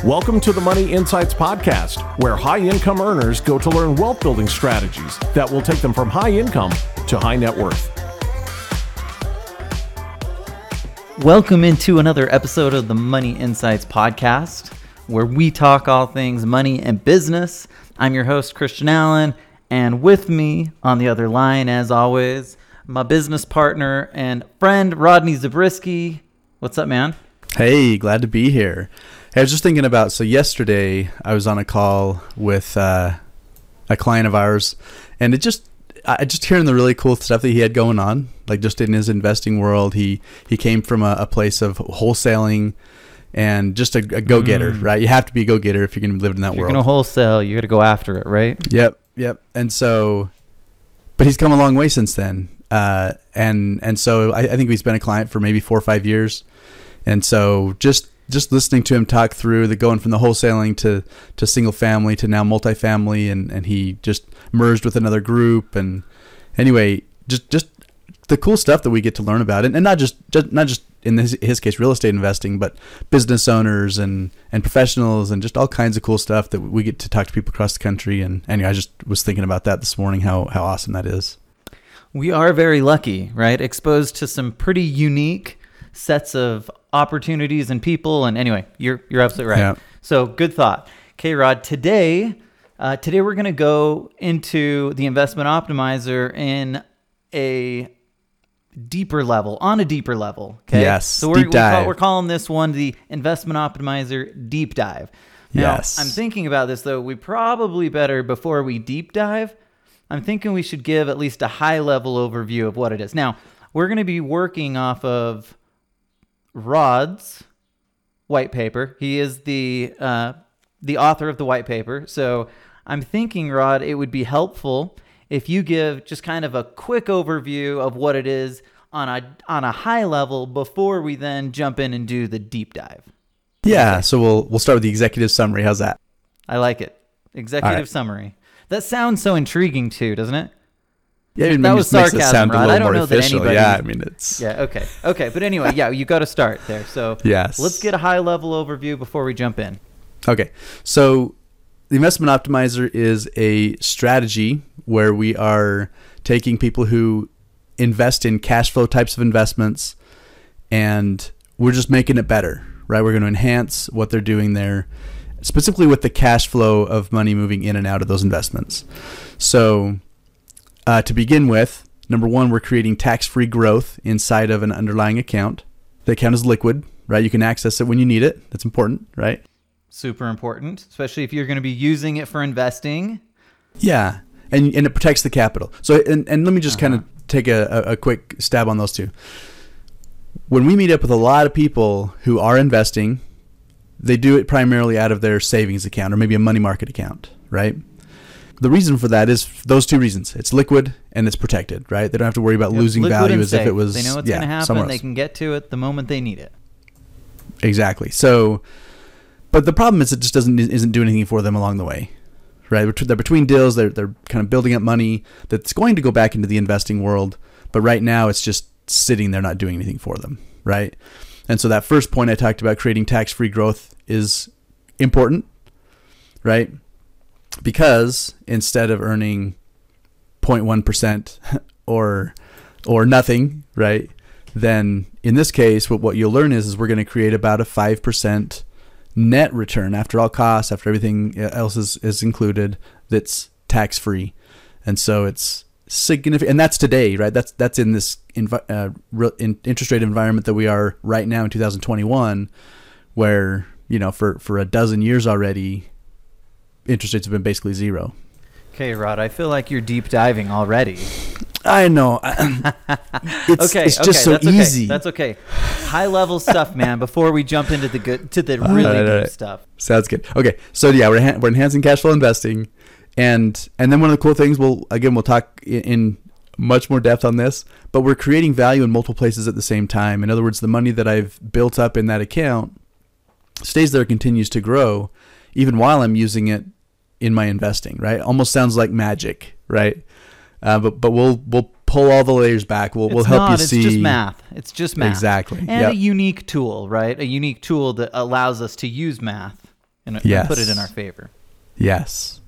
Welcome to the Money Insights Podcast, where high-income earners go to learn wealth-building strategies that will take them from high income to high net worth. Welcome into another episode of the Money Insights Podcast, where we talk all things money and business. I'm your host, Christian Allen, and with me on the other line, as always, my business partner and friend, Rodney Zabriskie. What's up, man? Hey, glad to be here. Hey, I was just thinking about, so yesterday I was on a call with a client of ours, and I just hearing the really cool stuff that he had going on, like just in his investing world. He came from a place of wholesaling and just a go-getter, right? You have to be a go-getter if you're going to live in that world. You're going to wholesale, you got to go after it, right? Yep. And so, but he's come a long way since then. And so I think he's been a client for maybe 4 or 5 years. And so just listening to him talk through the going from the wholesaling to single family to now multifamily, and he just merged with another group. And anyway, just the cool stuff that we get to learn about, and not just in his case real estate investing, but business owners and professionals, and just all kinds of cool stuff that we get to talk to people across the country. And anyway, I just was thinking about that this morning, how awesome that is. We are very lucky, right? Exposed to some pretty unique sets of opportunities and people. And anyway, you're absolutely right. Yeah. So good thought. Okay, Rod, today we're going to go into the Investment Optimizer on a deeper level. Okay. Yes. So deep dive. we're calling this one the Investment Optimizer Deep Dive. Now, yes. I'm thinking about this though. We probably better, before we deep dive, I'm thinking we should give at least a high level overview of what it is. Now, we're going to be working off of Rod's white paper. He is the author of the white paper. So I'm thinking, Rod, it would be helpful if you give just kind of a quick overview of what it is on a high level before we then jump in and do the deep dive. Yeah. Okay. So we'll start with the executive summary. How's that? I like it. Executive summary. That sounds so intriguing too, doesn't it? Yeah, that was sarcasm, sound Rod. a I don't more know official. that anybody. Yeah, I mean it's. Yeah. Okay. But anyway, yeah, you got to start there. So yes, let's get a high level overview before we jump in. Okay. So the Investment Optimizer is a strategy where we are taking people who invest in cash flow types of investments, and we're just making it better, right? We're going to enhance what they're doing there, specifically with the cash flow of money moving in and out of those investments. So to begin with, number one, we're creating tax-free growth inside of an underlying account. The account is liquid, right? You can access it when you need it. That's important, right? Super important, especially if you're going to be using it for investing. Yeah, and it protects the capital. So, and let me just kind of take a quick stab on those two. When we meet up with a lot of people who are investing, they do it primarily out of their savings account or maybe a money market account, right? The reason for that is those two reasons. It's liquid and it's protected, right? They don't have to worry about losing value as if it was They know what's going to happen. They can get to it the moment they need it. Exactly. So, but the problem is it just isn't doing anything for them along the way, right? They're between deals. They're kind of building up money that's going to go back into the investing world. But right now it's just sitting there not doing anything for them, right? And so that first point I talked about, creating tax-free growth, is important, right? Because instead of earning 0.1% or nothing, right? Then in this case, what you'll learn is we're going to create about a 5% net return after all costs, after everything else is included, that's tax-free. And so it's significant, and that's today, right? That's in this interest rate environment that we are right now in 2021, where, you know, for a dozen years already, interest rates have been basically zero. Okay, Rod, I feel like you're deep diving already. I know. It's just so easy. That's okay. High level stuff, man. Before we jump into the really deep stuff. Sounds good. Okay, so yeah, we're enhancing cash flow investing, and then one of the cool things, we'll talk in much more depth on this, but we're creating value in multiple places at the same time. In other words, the money that I've built up in that account stays there, continues to grow, even while I'm using it in my investing, right? Almost sounds like magic, right? But we'll pull all the layers back. We'll help you see. It's just math. It's just math. Exactly. And a unique tool, right? A unique tool that allows us to use math and Yes. put it in our favor. Yes.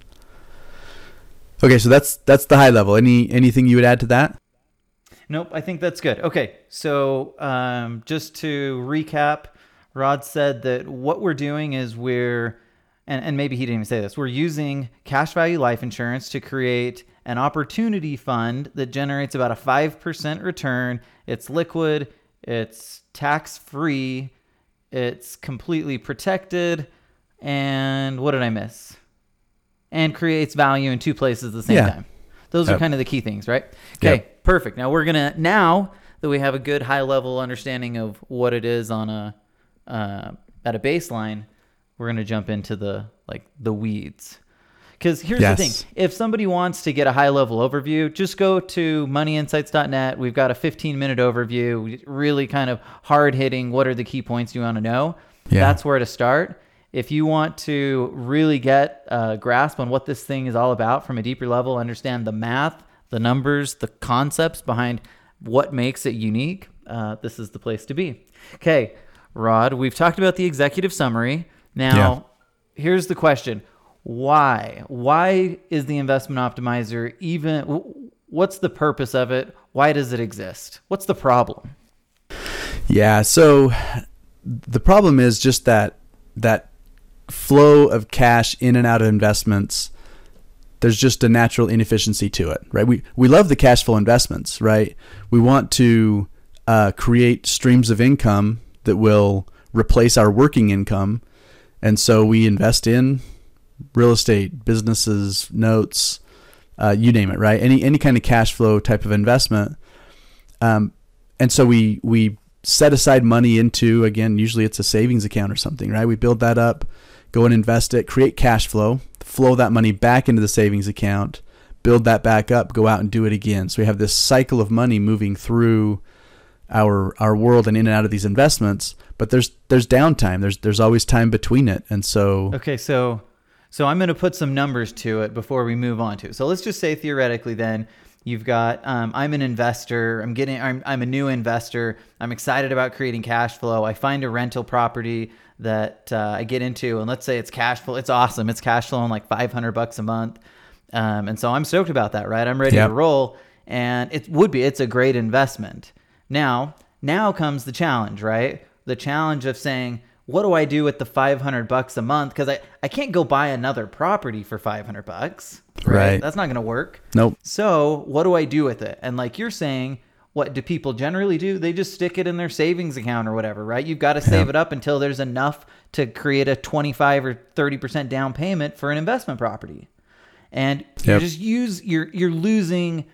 Okay, so that's the high level. Anything you would add to that? Nope, I think that's good. Okay, so just to recap, Rod said that what we're doing is and maybe he didn't even say this, we're using cash value life insurance to create an opportunity fund that generates about a 5% return. It's liquid, it's tax-free, it's completely protected, and what did I miss? And creates value in two places at the same time. Those are kind of the key things, right? Okay, perfect. Now now that we have a good high level understanding of what it is on at a baseline, we're going to jump into the weeds. Because here's the thing. If somebody wants to get a high level overview, just go to moneyinsights.net. We've got a 15-minute overview, really kind of hard hitting. What are the key points you want to know? Yeah. That's where to start. If you want to really get a grasp on what this thing is all about from a deeper level, understand the math, the numbers, the concepts behind what makes it unique, this is the place to be. Okay, Rod, we've talked about the executive summary. Now, here's the question. Why? Why is the investment optimizer what's the purpose of it? Why does it exist? What's the problem? Yeah, so the problem is just that flow of cash in and out of investments. There's just a natural inefficiency to it, right? We love the cash flow investments, right? We want to create streams of income that will replace our working income. And so we invest in real estate, businesses, notes, you name it, right? Any kind of cash flow type of investment. And so we set aside money into, again, usually it's a savings account or something, right? We build that up, go and invest it, create cash flow that money back into the savings account, build that back up, go out and do it again. So we have this cycle of money moving through our world and in and out of these investments, but there's downtime. There's always time between it. And so okay, so I'm going to put some numbers to it before we move on to it. So let's just say theoretically then you've got I'm an investor, I'm a new investor, I'm excited about creating cash flow. I find a rental property that I get into, and let's say it's cash flow. It's awesome. It's cash flowing like $500 a month. And so I'm stoked about that, right? I'm ready to roll, and it's a great investment. Now comes the challenge, right? The challenge of saying, what do I do with the $500 a month? Because I can't go buy another property for $500, right? That's not going to work. Nope. So what do I do with it? And like you're saying, what do people generally do? They just stick it in their savings account or whatever, right? You've got to save it up until there's enough to create a 25 or 30% down payment for an investment property. And you're losing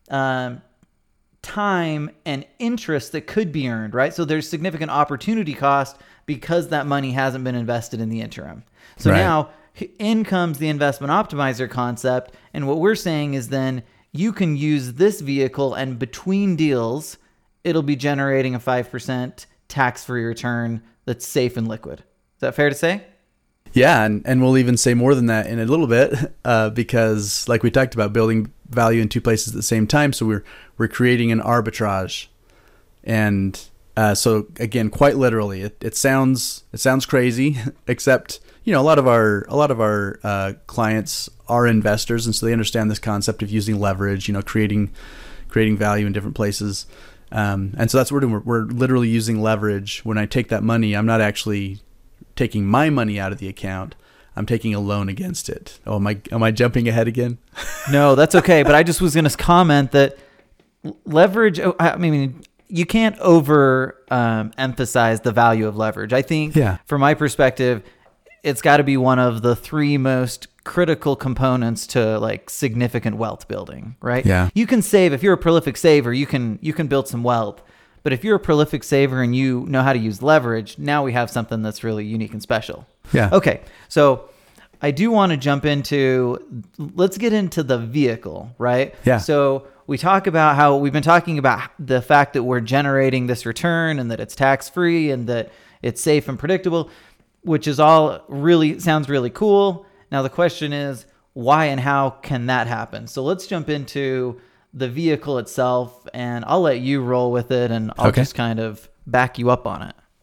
time and interest that could be earned, right? So there's significant opportunity cost because that money hasn't been invested in the interim. So now in comes the investment optimizer concept. And what we're saying is then you can use this vehicle, and between deals, it'll be generating a 5% tax-free return that's safe and liquid. Is that fair to say? Yeah, and we'll even say more than that in a little bit, because like we talked about, building value in two places at the same time. So we're creating an arbitrage, and so again, quite literally, it sounds crazy, except a lot of our clients are investors, and so they understand this concept of using leverage, creating value in different places, and so that's what we're literally using leverage. When I take that money, I'm not actually taking my money out of the account. I'm taking a loan against it. Oh, am I jumping ahead again? No, that's okay. But I just was going to comment that leverage, I mean, you can't emphasize the value of leverage. I think from my perspective, it's got to be one of the three most critical components to like significant wealth building, right? Yeah. You can save. If you're a prolific saver, you can build some wealth. But if you're a prolific saver and you know how to use leverage, now we have something that's really unique and special. Yeah. Okay. So I do want to jump let's get into the vehicle, right? Yeah. So we talk about how we've been talking about the fact that we're generating this return and that it's tax-free and that it's safe and predictable, which is all really sounds really cool. Now the question is, why and how can that happen? So let's jump into the vehicle itself, and I'll let you roll with it, and I'll just kind of back you up on it.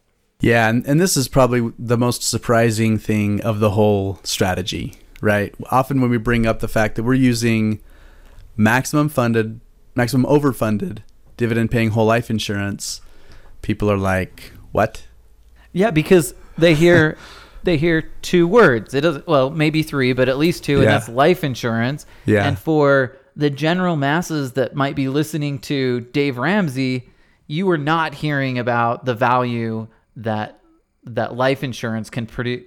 Yeah, and this is probably the most surprising thing of the whole strategy, right? Often when we bring up the fact that we're using maximum overfunded dividend paying whole life insurance, people are like, what? Yeah, because they hear two words. It doesn't, well, maybe three, but at least two, and that's life insurance. Yeah. And for the general masses that might be listening to Dave Ramsey, you are not hearing about the value that life insurance can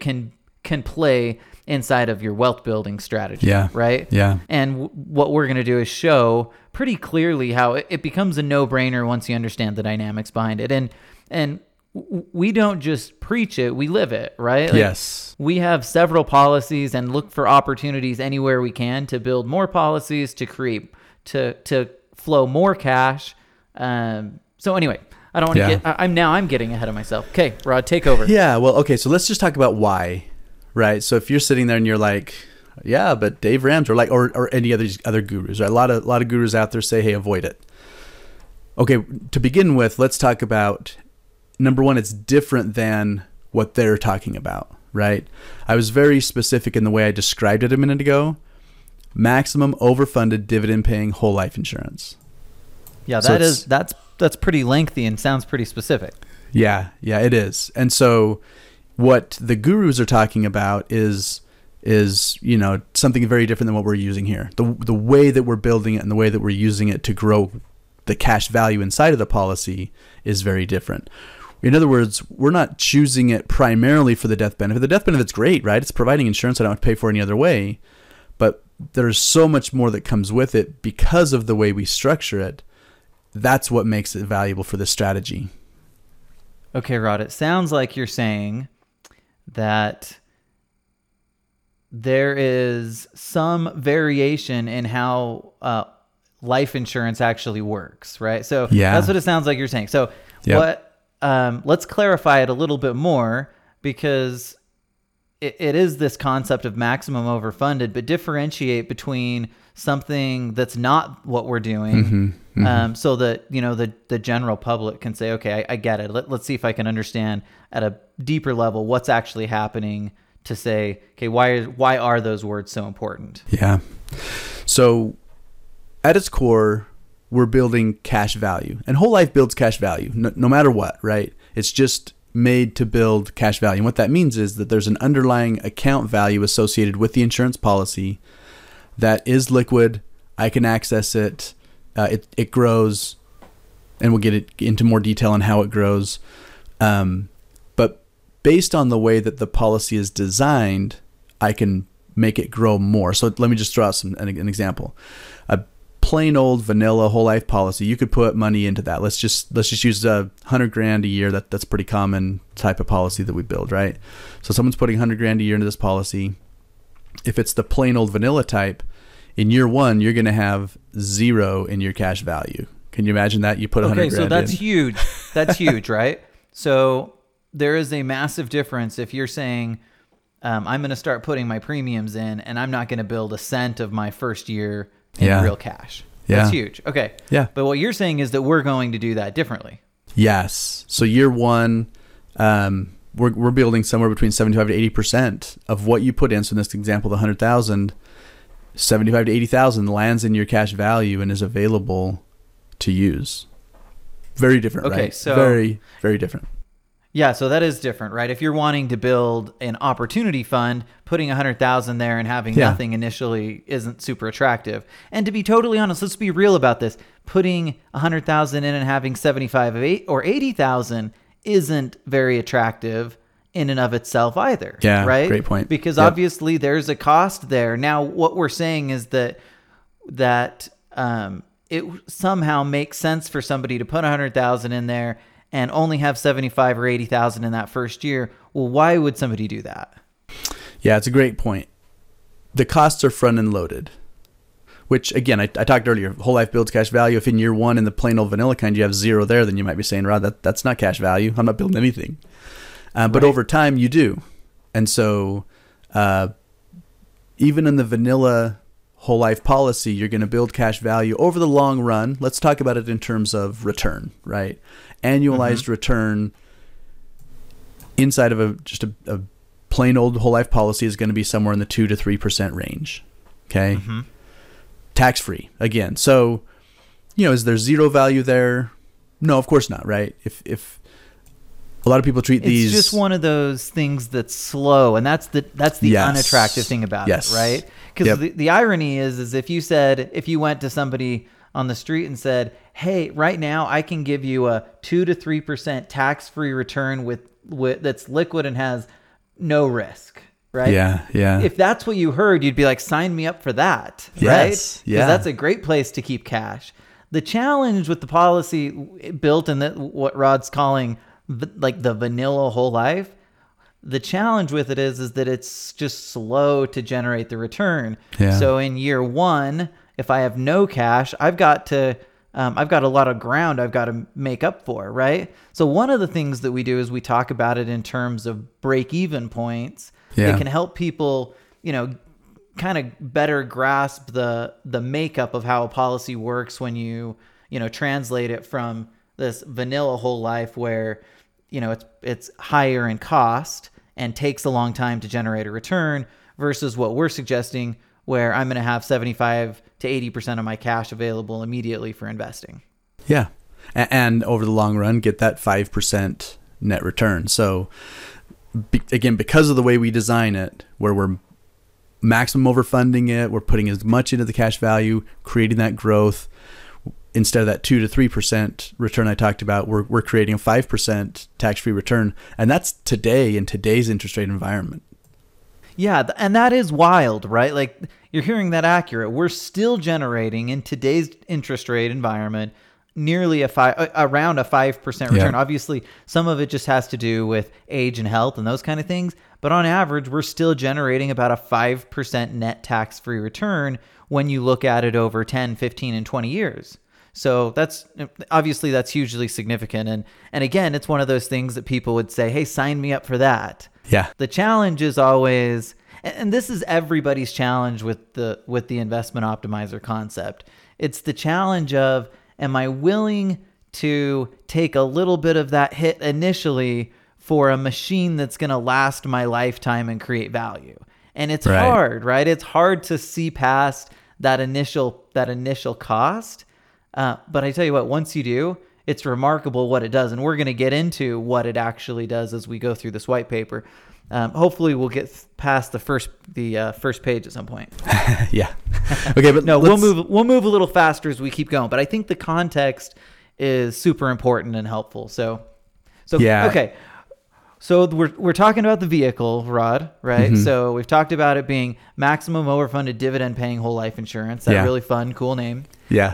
play inside of your wealth building strategy. Yeah. Right. Yeah. And what we're going to do is show pretty clearly how it becomes a no-brainer once you understand the dynamics behind it. And we don't just preach it, we live it, right? Like, yes. We have several policies and look for opportunities anywhere we can to build more policies, to create, to flow more cash. So anyway, I don't want to I'm getting ahead of myself. Okay, Rod, take over. Yeah, well, okay, so let's just talk about why, right? So if you're sitting there and you're like, yeah, but Dave Ramsey or any other gurus, right? A lot of gurus out there say, hey, avoid it. Okay, to begin with, let's talk about, number one, it's different than what they're talking about, right? I was very specific in the way I described it a minute ago. Maximum overfunded dividend paying whole life insurance. Yeah, that's pretty lengthy and sounds pretty specific. Yeah, it is. And so what the gurus are talking about is something very different than what we're using here. The way that we're building it and the way that we're using it to grow the cash value inside of the policy is very different. In other words, we're not choosing it primarily for the death benefit. The death benefit's great, right? It's providing insurance I don't have to pay for any other way. But there's so much more that comes with it because of the way we structure it. That's what makes it valuable for this strategy. Okay, Rod, it sounds like you're saying that there is some variation in how life insurance actually works, right? So that's what it sounds like you're saying. So let's clarify it a little bit more, because it is this concept of maximum overfunded, but differentiate between something that's not what we're doing, so that the general public can say, okay, I get it. Let's see if I can understand at a deeper level what's actually happening, to say, okay, why are those words so important? Yeah. So at its core, we're building cash value, and whole life builds cash value no matter what, right? It's just made to build cash value. And what that means is that there's an underlying account value associated with the insurance policy that is liquid. I can access it. It grows, and we'll get it into more detail on how it grows. But based on the way that the policy is designed, I can make it grow more. So let me just throw out an example. A plain old vanilla whole life policy, you could put money into that. Let's just use $100,000 a year. That's pretty common type of policy that we build, right? So someone's putting $100,000 a year into this policy. If it's the plain old vanilla type, in year one, you're going to have 0 in your cash value. Can you imagine that? You put $100,000 in. Okay, so that's huge. That's huge, right? So there is a massive difference if you're saying, I'm going to start putting my premiums in, and I'm not going to build a cent of my first year in real cash. That's huge. Okay. Yeah. But what you're saying is that we're going to do that differently. Yes. So year one, we're building somewhere between 75 to 80% of what you put in. So in this example, the 100,000, 75 to 80,000 lands in your cash value and is available to use. Very different, right? So very, very different. Yeah, so that is different, right? If you're wanting to build an opportunity fund, putting 100,000 there and having nothing initially isn't super attractive. And to be totally honest, let's be real about this. Putting 100,000 in and having 75 or 80,000 isn't very attractive in and of itself either. Yeah, right? Great point. Because obviously there's a cost there. Now, what we're saying is that it somehow makes sense for somebody to put 100,000 in there and only have 75 or 80,000 in that first year. Well, why would somebody do that? Yeah, it's a great point. The costs are front and loaded, which again, I talked earlier, whole life builds cash value. If in year one in the plain old vanilla kind, you have 0 there, then you might be saying, Rod, that's not cash value. I'm not building anything. But over time you do. And so even in the vanilla whole life policy, you're going to build cash value over the long run. Let's talk about it in terms of return, right? Annualized return inside of just a plain old whole life policy is going to be somewhere in the 2 to 3% range. Okay. Mm-hmm. Tax free again. So, is there zero value there? No, of course not. Right. If a lot of people treat these, it's just one of those things that's slow, and that's the Yes. unattractive thing about Yes. it, right? Because Yep. the irony is if you went to somebody on the street and said, "Hey, right now I can give you a 2 to 3% tax-free return with that's liquid and has no risk," right? Yeah. If that's what you heard, you'd be like, "Sign me up for that," Yes, right? Because yeah. that's a great place to keep cash. The challenge with the policy built in what Rod's calling the vanilla whole life, the challenge with it is that it's just slow to generate the return. Yeah. So in year one, if I have no cash, I've got a lot of ground I've got to make up for, right? So one of the things that we do is we talk about it in terms of break-even points. Yeah. It can help people, kind of better grasp the makeup of how a policy works when you translate it from this vanilla whole life where it's higher in cost and takes a long time to generate a return versus what we're suggesting where I'm going to have 75 to 80% of my cash available immediately for investing. Yeah. And over the long run, get that 5% net return. So again, because of the way we design it, where we're maximum overfunding it, we're putting as much into the cash value, creating that growth, instead of that 2 to 3% return I talked about, we're creating a 5% tax-free return. And that's today in today's interest rate environment. Yeah, and that is wild, right? Like you're hearing that accurate. We're still generating in today's interest rate environment nearly around a 5% return. Yeah. Obviously, some of it just has to do with age and health and those kind of things. But on average, we're still generating about a 5% net tax-free return when you look at it over 10, 15, and 20 years. So that's hugely significant. And again, it's one of those things that people would say, "Hey, sign me up for that." Yeah. The challenge is always, and this is everybody's challenge with the investment optimizer concept. It's the challenge of, am I willing to take a little bit of that hit initially for a machine that's going to last my lifetime and create value? And it's Right. hard, right? It's hard to see past that initial cost. But I tell you what, once you do, it's remarkable what it does. And we're going to get into what it actually does as we go through this white paper. Hopefully we'll get past the first page at some point. Yeah. Okay, but No, we'll move a little faster as we keep going. But I think the context is super important and helpful. So Yeah. okay. So we're talking about the vehicle, Rod, right? Mm-hmm. So we've talked about it being maximum overfunded dividend paying whole life insurance. That Yeah. really fun, cool name. Yeah.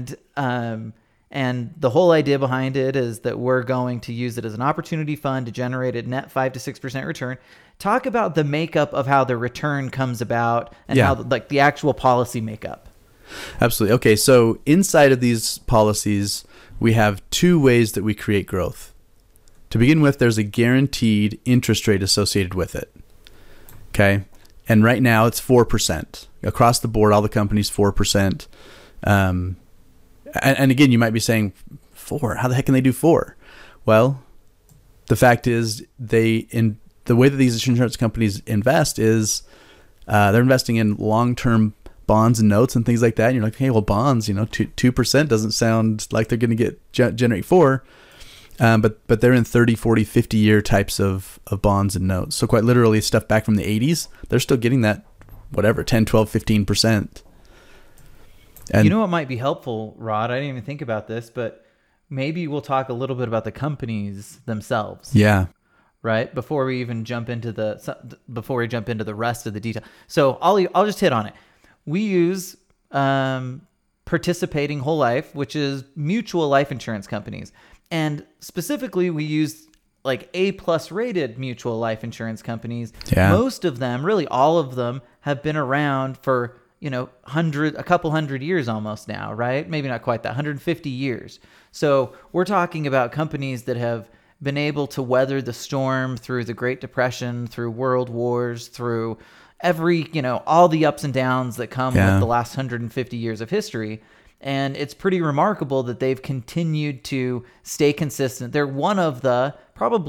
And the whole idea behind it is that we're going to use it as an opportunity fund to generate a net 5 to 6% return. Talk about the makeup of how the return comes about and Yeah. how the actual policy makeup. Absolutely. Okay, so inside of these policies, we have two ways that we create growth. To begin with, there's a guaranteed interest rate associated with it. Okay, and right now it's 4%. Across the board, all the companies, 4%. And again, you might be saying, 4? How the heck can they do 4? Well, the fact is the way that these insurance companies invest is they're investing in long-term bonds and notes and things like that. And you're like, hey, well, bonds, 2% doesn't sound like they're going to generate 4. But they're in 30, 40, 50-year types of bonds and notes. So quite literally stuff back from the 80s, they're still getting that, 10, 12, 15%. And You know what might be helpful, Rod? I didn't even think about this, but maybe we'll talk a little bit about the companies themselves. yeah. Right? Before we jump into the rest of the detail. So I'll just hit on it. We use participating whole life, which is mutual life insurance companies. And specifically, we use like A+ rated mutual life insurance companies. Yeah. Most of them, really all of them, have been around for, a couple hundred years almost now, right? Maybe not quite that, 150 years. So we're talking about companies that have been able to weather the storm through the Great Depression, through world wars, through all the ups and downs that come Yeah. with the last 150 years of history. And it's pretty remarkable that they've continued to stay consistent. They're one of the probably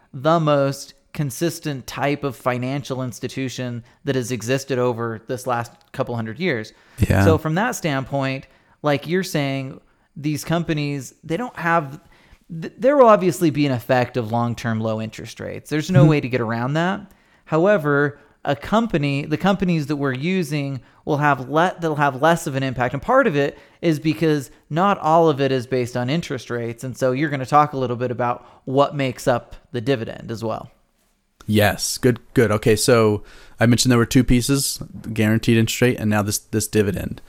the most consistent type of financial institution that has existed over this last couple hundred years. Yeah. So from that standpoint, like you're saying, these companies, they don't have, there will obviously be an effect of long-term low interest rates. There's no way to get around that. However, the companies that we're using will they'll have less of an impact. And part of it is because not all of it is based on interest rates. And so you're going to talk a little bit about what makes up the dividend as well. Yes. Good. Okay. So I mentioned there were two pieces, guaranteed interest rate and now this dividend.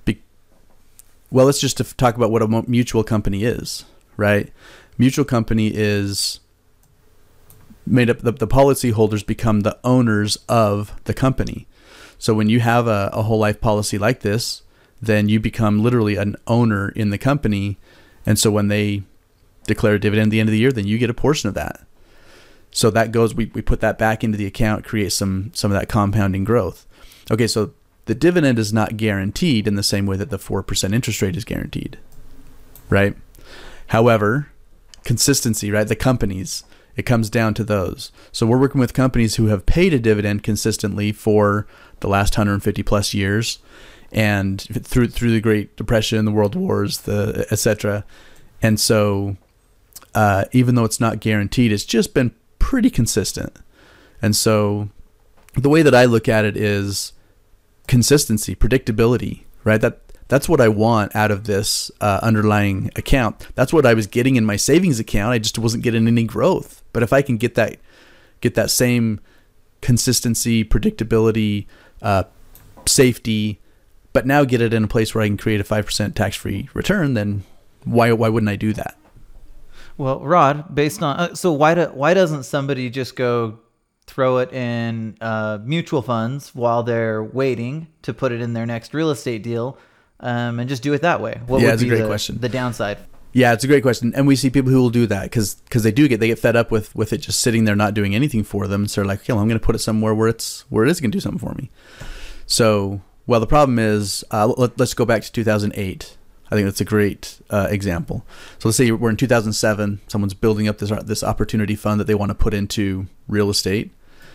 Well, let's just talk about what a mutual company is, right? Mutual company is made up, the policyholders become the owners of the company. So when you have a whole life policy like this, then you become literally an owner in the company. And so when they declare a dividend at the end of the year, then you get a portion of that. So that goes, we put that back into the account, create some of that compounding growth. Okay, so the dividend is not guaranteed in the same way that the 4% interest rate is guaranteed, right? However, consistency, right? The companies, it comes down to those. So we're working with companies who have paid a dividend consistently for the last 150 plus years, and through the Great Depression, the World Wars, the et cetera. And so even though it's not guaranteed, it's just been pretty consistent. And so the way that I look at it is consistency, predictability, right? That's what I want out of this underlying account. That's what I was getting in my savings account. I just wasn't getting any growth. But if I can get that same consistency, predictability, safety, but now get it in a place where I can create a 5% tax-free return, then why wouldn't I do that? Well, Rod, based on so why doesn't somebody just go throw it in mutual funds while they're waiting to put it in their next real estate deal, and just do it that way? What would it's be a great question. The downside? Yeah, it's a great question, and we see people who will do that because they get fed up with it just sitting there not doing anything for them, and so they're like, okay, well, I'm going to put it somewhere where it is going to do something for me. So, well, the problem is, let's go back to 2008. I think that's a great example. So let's say we're in 2007. Someone's building up this opportunity fund that they want to put into real estate,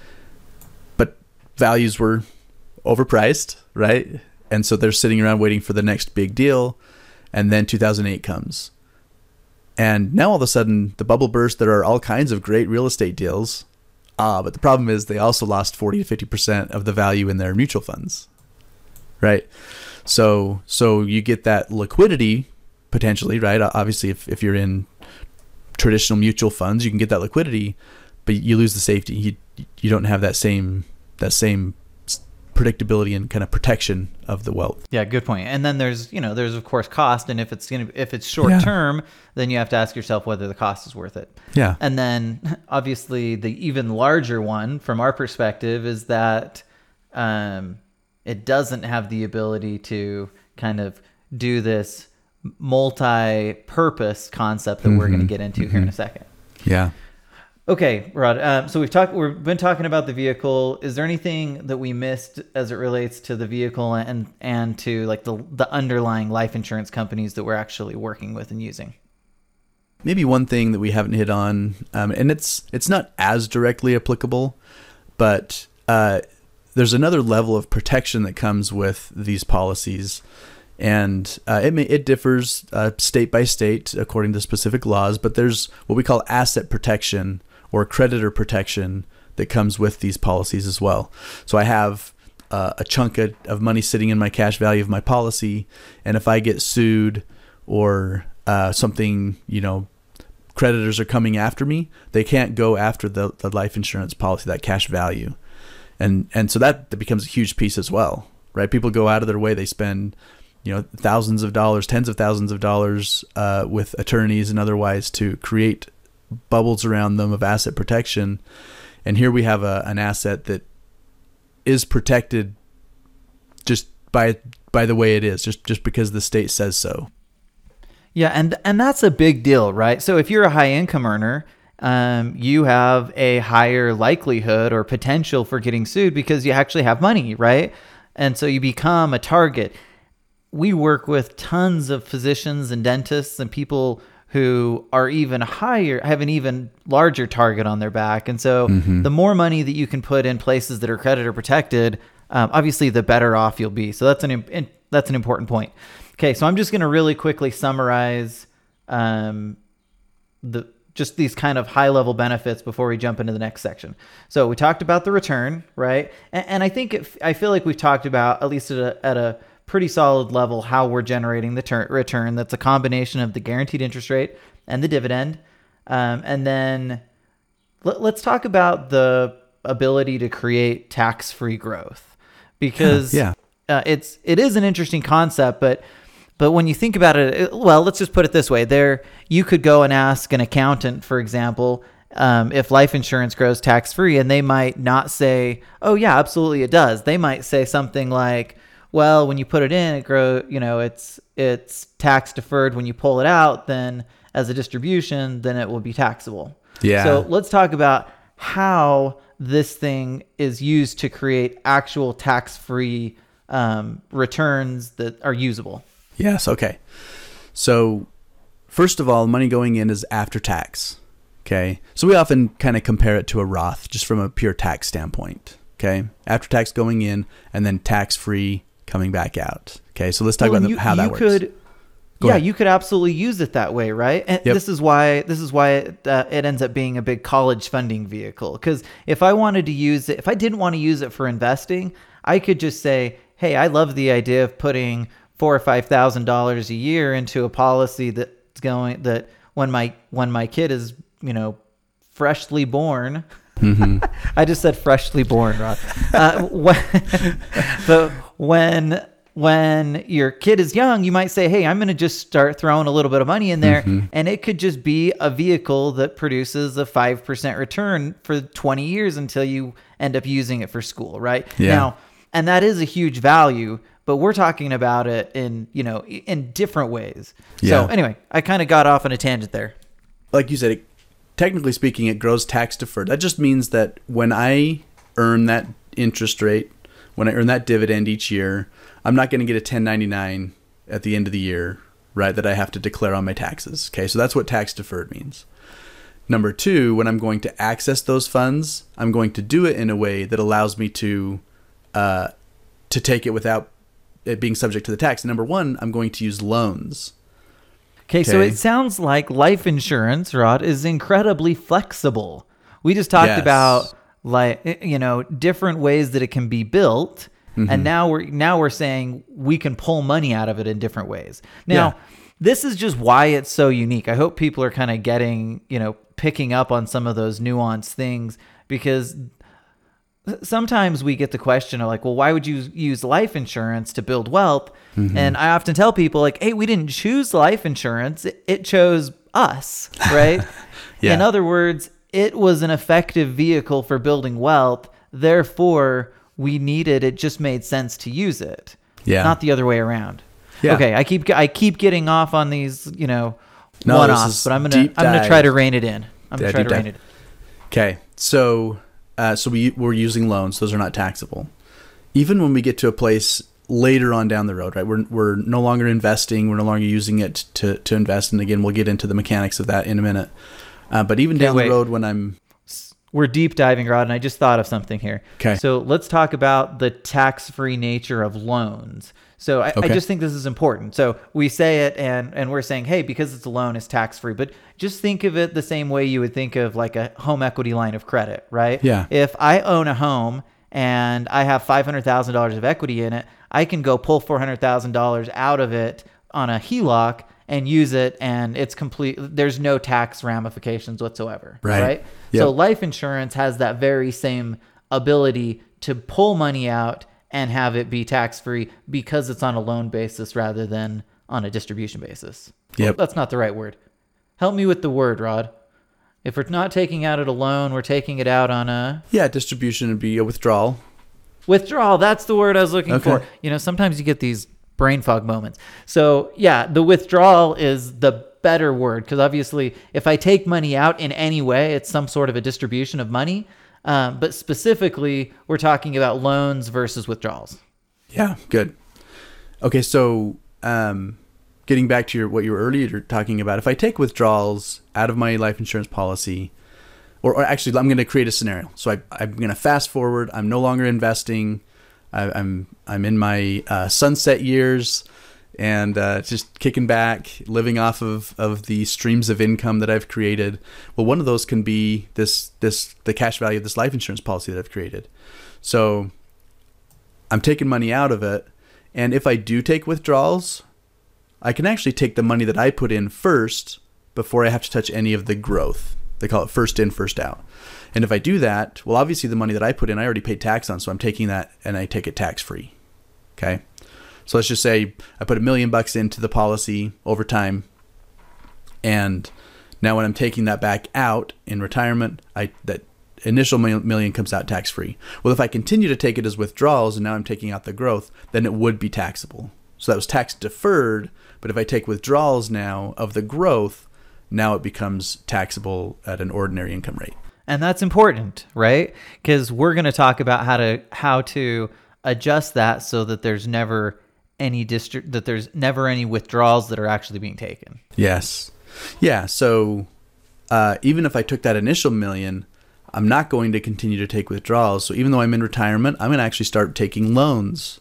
but values were overpriced, right? And so they're sitting around waiting for the next big deal, and then 2008 comes. And now all of a sudden, the bubble burst. There are all kinds of great real estate deals, but the problem is they also lost 40 to 50% of the value in their mutual funds, right? So you get that liquidity potentially, right? Obviously, if you're in traditional mutual funds, you can get that liquidity, but you lose the safety. You don't have that same predictability and kind of protection of the wealth. Yeah, good point. And then there's of course cost, and if it's short term, then you have to ask yourself whether the cost is worth it. Yeah. And then obviously the even larger one from our perspective is that it doesn't have the ability to kind of do this multi-purpose concept that we're going to get into here in a second. Yeah. Okay, Rod. So we've been talking about the vehicle. Is there anything that we missed as it relates to the vehicle and to like the underlying life insurance companies that we're actually working with and using? Maybe one thing that we haven't hit on, and it's not as directly applicable, but there's another level of protection that comes with these policies, and it differs state by state according to specific laws. But there's what we call asset protection or creditor protection that comes with these policies as well. So I have a chunk of money sitting in my cash value of my policy, and if I get sued or something, creditors are coming after me, they can't go after the life insurance policy, that cash value. And so that becomes a huge piece as well, right? People go out of their way. They spend, thousands of dollars, tens of thousands of dollars with attorneys and otherwise to create bubbles around them of asset protection. And here we have an asset that is protected just by the way it is, just because the state says so. Yeah, and that's a big deal, right? So if you're a high income earner, you have a higher likelihood or potential for getting sued because you actually have money, right? And so you become a target. We work with tons of physicians and dentists and people who are even higher, have an even larger target on their back. And so the more money that you can put in places that are creditor protected, obviously the better off you'll be. So that's an important point. Okay, so I'm just going to really quickly summarize just these kind of high level benefits before we jump into the next section. So we talked about the return, right? And I think I feel like we've talked about, at least at a pretty solid level, how we're generating the return. That's a combination of the guaranteed interest rate and the dividend. And then let's talk about the ability to create tax-free growth, because it is an interesting concept, but when you think about it, well, let's just put it this way. You could go and ask an accountant, for example, if life insurance grows tax-free, and they might not say, oh yeah, absolutely it does. They might say something like, well, when you put it in, it's tax deferred. When you pull it out, then as a distribution, then it will be taxable. Yeah. So let's talk about how this thing is used to create actual tax-free returns that are usable. Yes. Okay. So first of all, money going in is after tax. Okay. So we often kind of compare it to a Roth just from a pure tax standpoint. Okay. After tax going in and then tax-free coming back out. Okay. So let's talk about how that works. You could absolutely use it that way, right? And this is why it ends up being a big college funding vehicle. Because if I wanted to use it, if I didn't want to use it for investing, I could just say, hey, I love the idea of putting $4,000 or $5,000 a year into a policy that when my kid is, freshly born. Mm-hmm. I just said freshly born, Rod. When your kid is young, you might say, hey, I'm going to just start throwing a little bit of money in there. Mm-hmm. And it could just be a vehicle that produces a 5% return for 20 years until you end up using it for school, right? Yeah. Now, and that is a huge value, but we're talking about it in different ways. Yeah. So anyway, I kind of got off on a tangent there. Like you said, technically speaking, it grows tax deferred. That just means that when I earn that interest rate, when I earn that dividend each year, I'm not going to get a 1099 at the end of the year, right, that I have to declare on my taxes. Okay, so that's what tax deferred means. Number two, when I'm going to access those funds, I'm going to do it in a way that allows me to take it without it being subject to the tax. And number one, I'm going to use loans. Okay, so it sounds like life insurance, Rod, is incredibly flexible. We just talked about different ways that it can be built. Mm-hmm. And now we're saying we can pull money out of it in different ways. Now, this is just why it's so unique. I hope people are kind of getting, picking up on some of those nuanced things, because sometimes we get the question of like, well, why would you use life insurance to build wealth? Mm-hmm. And I often tell people like, hey, we didn't choose life insurance. It chose us, right? In other words, it was an effective vehicle for building wealth. Therefore, it just made sense to use it. Yeah. Not the other way around. Yeah. Okay, I keep getting off on these, one-offs, but I'm gonna try to rein it in. Okay. So we're using loans. Those are not taxable. Even when we get to a place later on down the road, right? We're no longer investing. We're no longer using it to invest. And again, we'll get into the mechanics of that in a minute. But even down the road when we're deep diving, Rod, and I just thought of something here. Okay. So let's talk about the tax-free nature of loans. So I just think this is important. So we say it and we're saying, hey, because it's a loan, it's tax-free. But just think of it the same way you would think of like a home equity line of credit, right? Yeah. If I own a home and I have $500,000 of equity in it, I can go pull $400,000 out of it on a HELOC and use it, and it's complete. There's no tax ramifications whatsoever, right? Yep. So life insurance has that very same ability to pull money out and have it be tax-free because it's on a loan basis rather than on a distribution basis. Yep. Well, that's not the right word. Help me with the word, Rod. If we're not taking out at a loan, we're taking it out on a... Yeah, distribution would be a withdrawal. Withdrawal, that's the word I was looking for. Sometimes you get these brain fog moments. So yeah, the withdrawal is the better word, because obviously if I take money out in any way, it's some sort of a distribution of money. But specifically, we're talking about loans versus withdrawals. Yeah, good. Okay, so getting back to what you were earlier talking about, if I take withdrawals out of my life insurance policy, or actually, I'm going to create a scenario. So I'm going to fast forward. I'm no longer investing. I'm in my sunset years, and just kicking back, living off of the streams of income that I've created. Well, one of those can be the cash value of this life insurance policy that I've created. So I'm taking money out of it, and if I do take withdrawals, I can actually take the money that I put in first before I have to touch any of the growth. They call it first in, first out. And if I do that, well, obviously the money that I put in, I already paid tax on, so I'm taking that and I take it tax-free. Okay? So let's just say I put $1 million into the policy over time, and now when I'm taking that back out in retirement, that initial million comes out tax-free. Well, if I continue to take it as withdrawals and now I'm taking out the growth, then it would be taxable. So that was tax deferred, but if I take withdrawals now of the growth, now it becomes taxable at an ordinary income rate. And that's important, right? Because we're going to talk about how to adjust that so that there's never any withdrawals that are actually being taken. Yes. Yeah. So even if I took that initial $1 million, I'm not going to continue to take withdrawals. So even though I'm in retirement, I'm going to actually start taking loans.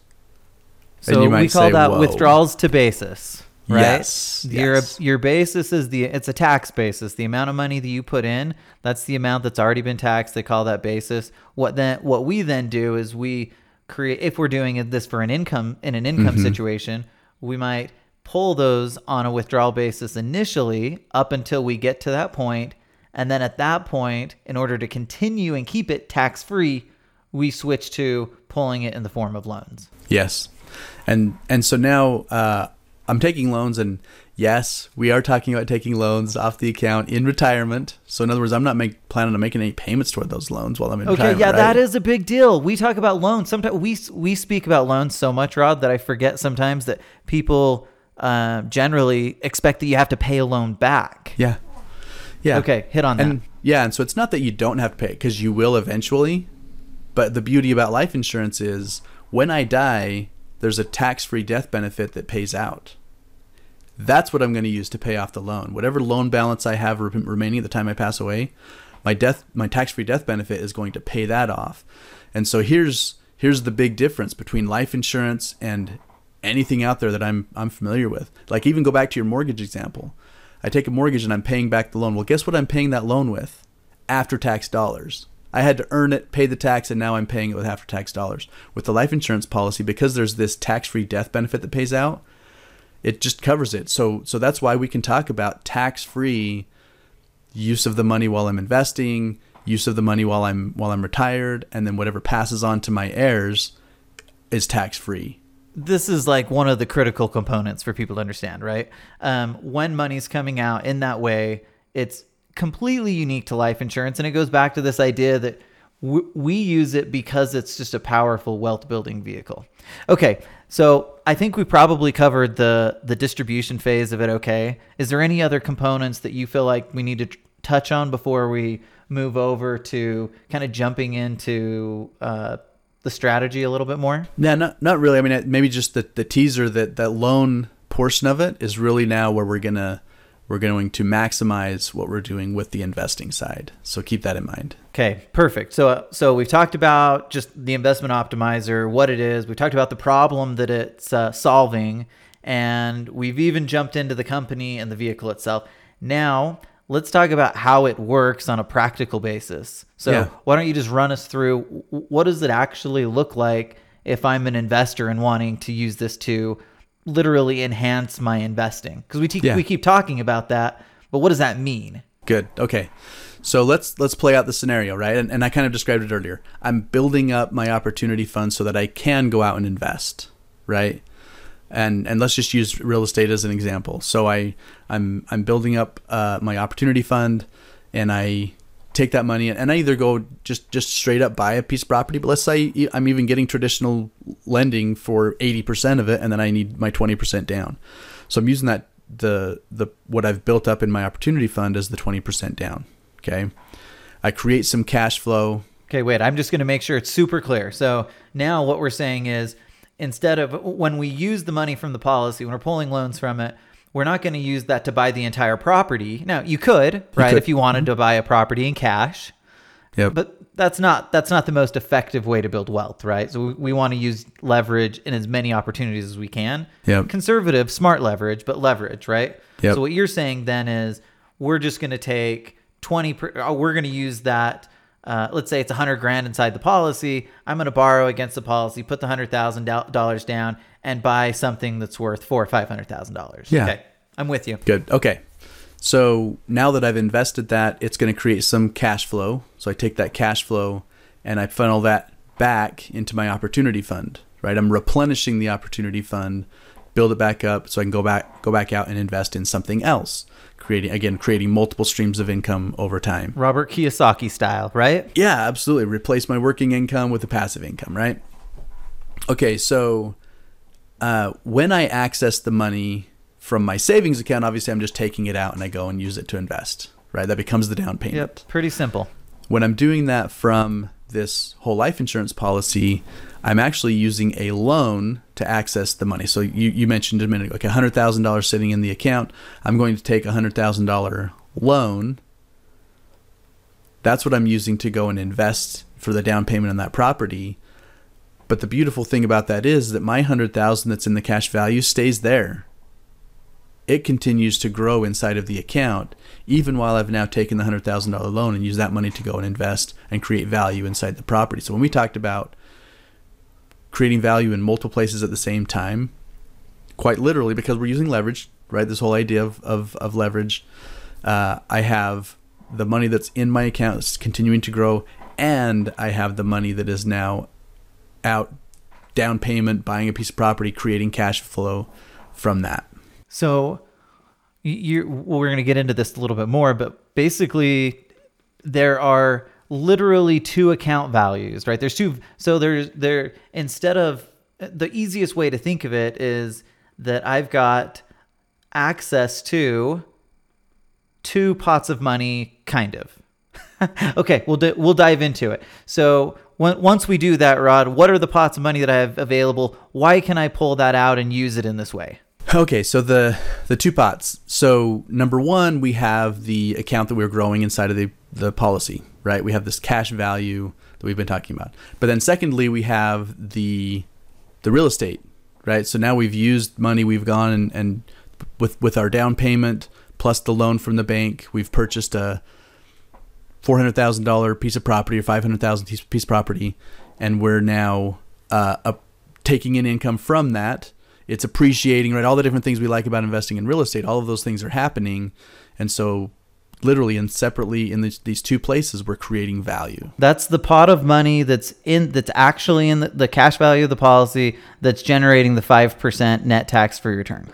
So we call that withdrawals to basis. Right? Yes. Your basis is it's a tax basis. The amount of money that you put in, that's the amount that's already been taxed. They call that basis. What we then do is we create, if we're doing this for an income situation, we might pull those on a withdrawal basis initially up until we get to that point. And then at that point, in order to continue and keep it tax-free, we switch to pulling it in the form of loans. Yes. And so now I'm taking loans, and yes, we are talking about taking loans off the account in retirement. So in other words, I'm not planning on making any payments toward those loans while I'm in retirement. Okay, yeah, right? that is a big deal. We talk about loans. Sometimes we speak about loans so much, Rod, that I forget sometimes that people generally expect that you have to pay a loan back. Yeah. Yeah. Okay, hit on that. And so it's not that you don't have to pay, because you will eventually. But the beauty about life insurance is when I die, there's a tax-free death benefit that pays out. That's what I'm going to use to pay off the loan. Whatever loan balance I have remaining at the time I pass away, my tax-free death benefit is going to pay that off. And so here's the big difference between life insurance and anything out there that I'm familiar with. Like, even go back to your mortgage example. I take a mortgage and I'm paying back the loan. Well, guess what I'm paying that loan with? After-tax dollars. I had to earn it, pay the tax, and now I'm paying it with after-tax dollars. With the life insurance policy, because there's this tax-free death benefit that pays out, it just covers it. So that's why we can talk about tax-free use of the money while I'm investing, use of the money while I'm retired, and then whatever passes on to my heirs is tax-free. This is like one of the critical components for people to understand, right? When money's coming out in that way, it's completely unique to life insurance. And it goes back to this idea that we use it because it's just a powerful wealth building vehicle. Okay. So I think we probably covered the distribution phase of it. Okay. Is there any other components that you feel like we need to touch on before we move over to kind of jumping into, the strategy a little bit more? Yeah, not really. I mean, maybe just the teaser that loan portion of it is really now where we're going to maximize what we're doing with the investing side. So keep that in mind. Okay, perfect. So we've talked about just the investment optimizer, what it is. We talked about the problem that it's solving, and we've even jumped into the company and the vehicle itself. Now, let's talk about how it works on a practical basis. So Why don't you just run us through what does it actually look like if I'm an investor and wanting to use this to literally enhance my investing? Because we keep talking about that, but what does that mean? Good. Okay. So let's play out the scenario, right? And I kind of described it earlier. I'm building up my opportunity fund so that I can go out and invest, right? And let's just use real estate as an example. So I'm building up my opportunity fund, and I take that money and I either go just straight up buy a piece of property, but let's say I'm even getting traditional lending for 80% of it, and then I need my 20% down. So I'm using that the what I've built up in my opportunity fund as the 20% down. Okay. I create some cash flow. Okay, wait, I'm just going to make sure it's super clear. So now what we're saying is, instead of when we use the money from the policy, when we're pulling loans from it, we're not going to use that to buy the entire property. Now, you could, right, if you wanted to buy a property in cash. Yep. But that's not the most effective way to build wealth, right? So we want to use leverage in as many opportunities as we can. Yep. Conservative, smart leverage, but leverage, right? Yep. So what you're saying then is we're just going to take we're going to use that. Let's say it's $100,000 inside the policy. I'm going to borrow against the policy, put the $100,000 down, and buy something that's worth $400,000 or $500,000. Yeah. Okay, I'm with you. Good. Okay. So now that I've invested that, it's going to create some cash flow. So I take that cash flow and I funnel that back into my opportunity fund, right? I'm replenishing the opportunity fund, build it back up so I can go back out and invest in something else, creating multiple streams of income over time. Robert Kiyosaki style, right? Yeah, absolutely. Replace my working income with a passive income, right? Okay, so when I access the money from my savings account, obviously I'm just taking it out and I go and use it to invest, right? That becomes the down payment. Yep, pretty simple. When I'm doing that from this whole life insurance policy, I'm actually using a loan to access the money. So you mentioned a minute ago, like $100,000 sitting in the account. I'm going to take a $100,000 loan. That's what I'm using to go and invest for the down payment on that property. But the beautiful thing about that is that my $100,000 that's in the cash value stays there. It continues to grow inside of the account, even while I've now taken the $100,000 loan and use that money to go and invest and create value inside the property. So when we talked about creating value in multiple places at the same time, quite literally, because we're using leverage, right? This whole idea of leverage. I have the money that's in my account that's continuing to grow, and I have the money that is now out, down payment, buying a piece of property, creating cash flow from that. So we're going to get into this a little bit more, but basically there are literally two account values, right? There's two. So there instead of the easiest way to think of it is that I've got access to two pots of money, kind of. Okay, we'll dive into it. So once we do that, Rod, what are the pots of money that I have available? Why can I pull that out and use it in this way? Okay, so the two pots. So number one, we have the account that we're growing inside of the policy, right? We have this cash value that we've been talking about. But then secondly, we have the real estate, right? So now we've used money, we've gone and with our down payment plus the loan from the bank, we've purchased a $400,000 piece of property or $500,000 piece of property, and we're now taking in income from that. It's appreciating, right? All the different things we like about investing in real estate, all of those things are happening. And so literally and separately in these two places, we're creating value. That's the pot of money that's actually in the cash value of the policy that's generating the 5% net tax-free return.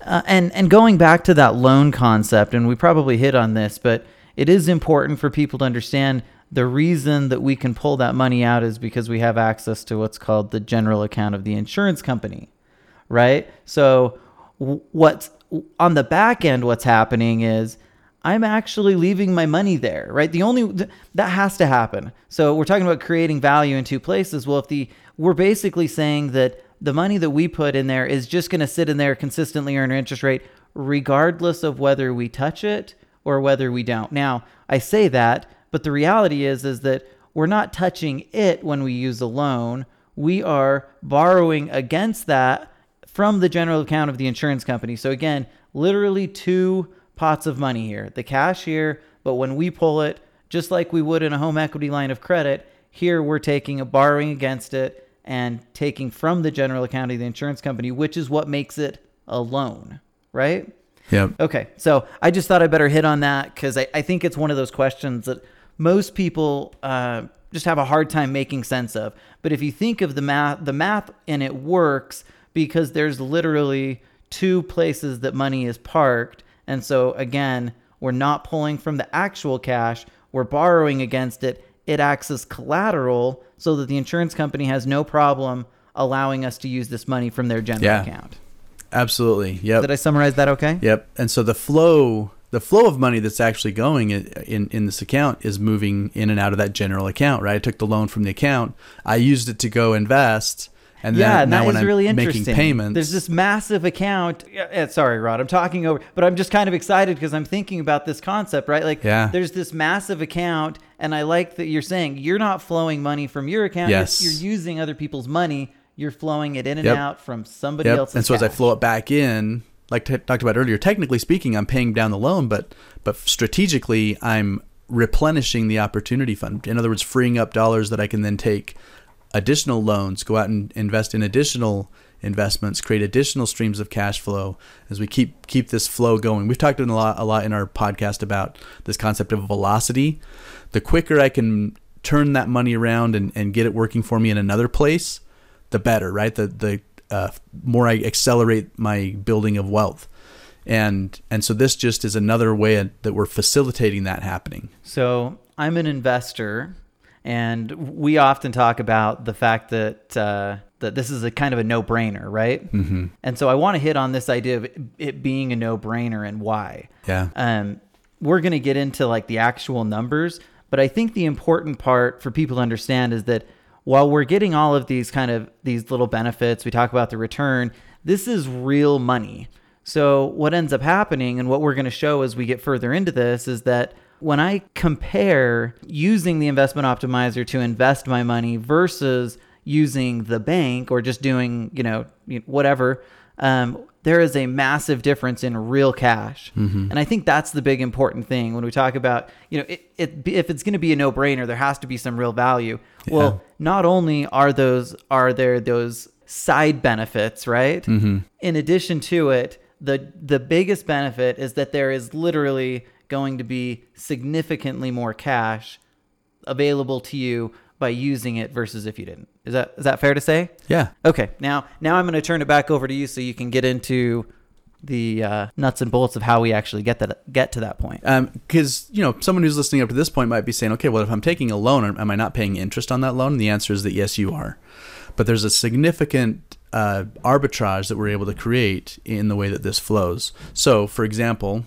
And going back to that loan concept, and we probably hit on this, but it is important for people to understand the reason that we can pull that money out is because we have access to what's called the general account of the insurance company. Right? So what's on the back end, what's happening is I'm actually leaving my money there, right? That has to happen. So we're talking about creating value in two places. Well, we're basically saying that the money that we put in there is just going to sit in there, consistently earn an interest rate, regardless of whether we touch it or whether we don't. Now, I say that, but the reality is that we're not touching it when we use a loan. We are borrowing against that from the general account of the insurance company. So again, literally two pots of money here. The cash here, but when we pull it, just like we would in a home equity line of credit, here we're taking a borrowing against it and taking from the general account of the insurance company, which is what makes it a loan, right? Yep. Okay, so I just thought I better hit on that because I think it's one of those questions that most people just have a hard time making sense of. But if you think of the math and it works, because there's literally two places that money is parked. And so again, we're not pulling from the actual cash, we're borrowing against it. It acts as collateral so that the insurance company has no problem allowing us to use this money from their general account. Absolutely. Yep. Did I summarize that okay? Yep. And so the flow of money that's actually going in this account is moving in and out of that general account, right? I took the loan from the account, I used it to go invest, And yeah, and now that when is I'm really making interesting. payments, There's this massive account. Sorry, Rod, I'm talking over, but I'm just kind of excited because I'm thinking about this concept, right? Like, there's this massive account, and I like that you're saying you're not flowing money from your account. Yes. You're using other people's money. You're flowing it in and out from somebody else's. And so cash. as I flow it back in, like talked about earlier, technically speaking, I'm paying down the loan, but strategically, I'm replenishing the opportunity fund. In other words, freeing up dollars that I can then take additional loans, go out and invest in additional investments, create additional streams of cash flow as we keep this flow going. We've talked a lot in our podcast about this concept of velocity. The quicker I can turn that money around and get it working for me in another place, the better, right? The more I accelerate my building of wealth. And so this just is another way that we're facilitating that happening. So I'm an investor, and we often talk about the fact that that this is a kind of a no-brainer, right? Mm-hmm. And so I want to hit on this idea of it being a no-brainer and why. Yeah. We're going to get into like the actual numbers, but I think the important part for people to understand is that while we're getting all of these these little benefits, we talk about the return, this is real money. So what ends up happening, and what we're going to show as we get further into this, is that when I compare using the investment optimizer to invest my money versus using the bank or just doing, whatever, there is a massive difference in real cash. Mm-hmm. And I think that's the big important thing when we talk about, if it's going to be a no-brainer, there has to be some real value. Yeah. Well, not only are there those side benefits, right? Mm-hmm. In addition to it, the biggest benefit is that there is literally going to be significantly more cash available to you by using it versus if you didn't. Is that fair to say? Yeah. Okay. Now I'm going to turn it back over to you so you can get into the nuts and bolts of how we actually get to that point. Because someone who's listening up to this point might be saying, okay, well, if I'm taking a loan, am I not paying interest on that loan? And the answer is that yes, you are. But there's a significant arbitrage that we're able to create in the way that this flows. So, for example,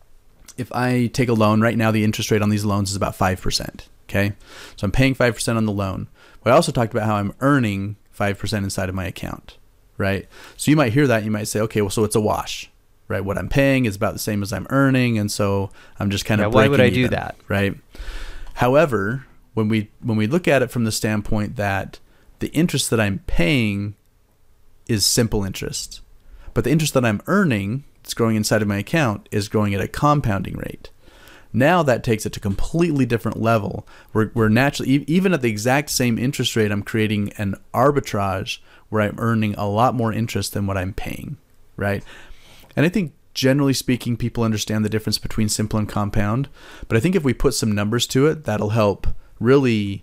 if I take a loan right now, the interest rate on these loans is about 5%. Okay, so I'm paying 5% on the loan. But I also talked about how I'm earning 5% inside of my account, right? So you might hear that, you might say, okay, well, so it's a wash, right? What I'm paying is about the same as I'm earning, and so I'm just kind of breaking why would I even, do that, right? However, when we look at it from the standpoint that the interest that I'm paying is simple interest, but the interest that I'm earning, it's growing inside of my account, is growing at a compounding rate. Now that takes it to a completely different level. We're naturally, even at the exact same interest rate, I'm creating an arbitrage where I'm earning a lot more interest than what I'm paying, right? And I think generally speaking, people understand the difference between simple and compound. But I think if we put some numbers to it, that'll help really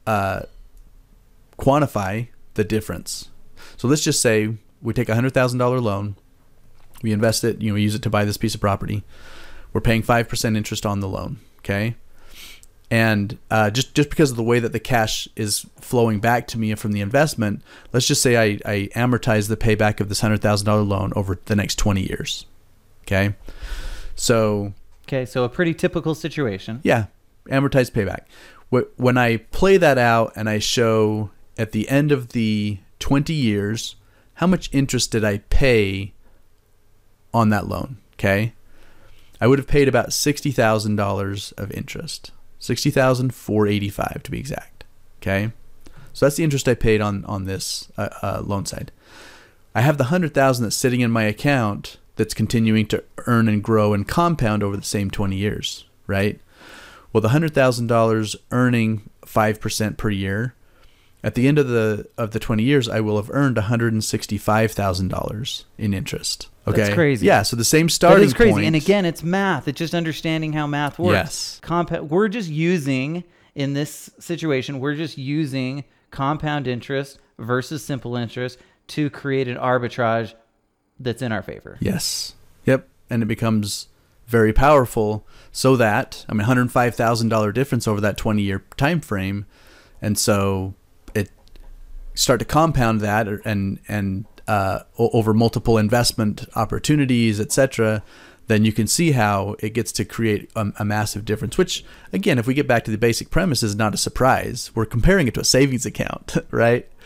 quantify the difference. So let's just say we take a $100,000 loan, we invest it, we use it to buy this piece of property. We're paying 5% interest on the loan, okay? And just because of the way that the cash is flowing back to me from the investment, let's just say I amortize the payback of this $100,000 loan over the next 20 years, okay? So a pretty typical situation. Yeah, amortized payback. When I play that out and I show at the end of the 20 years, how much interest did I pay on that loan, okay? I would have paid about $60,000 of interest. $60,485 to be exact. Okay, so that's the interest I paid on this loan side. I have the $100,000 that's sitting in my account that's continuing to earn and grow and compound over the same 20 years, right? Well, the $100,000 earning 5% per year. At the end of the 20 years, I will have earned $165,000 in interest. Okay, that's crazy. Yeah, so the same starting point. That is crazy. Point. And again, it's math. It's just understanding how math works. Yes. We're just using, in this situation, compound interest versus simple interest to create an arbitrage that's in our favor. Yes. Yep. And it becomes very powerful so that, $105,000 difference over that 20-year time frame. And so start to compound that and over multiple investment opportunities, etc., then you can see how it gets to create a massive difference, which, again, if we get back to the basic premise, is not a surprise. We're comparing it to a savings account, right?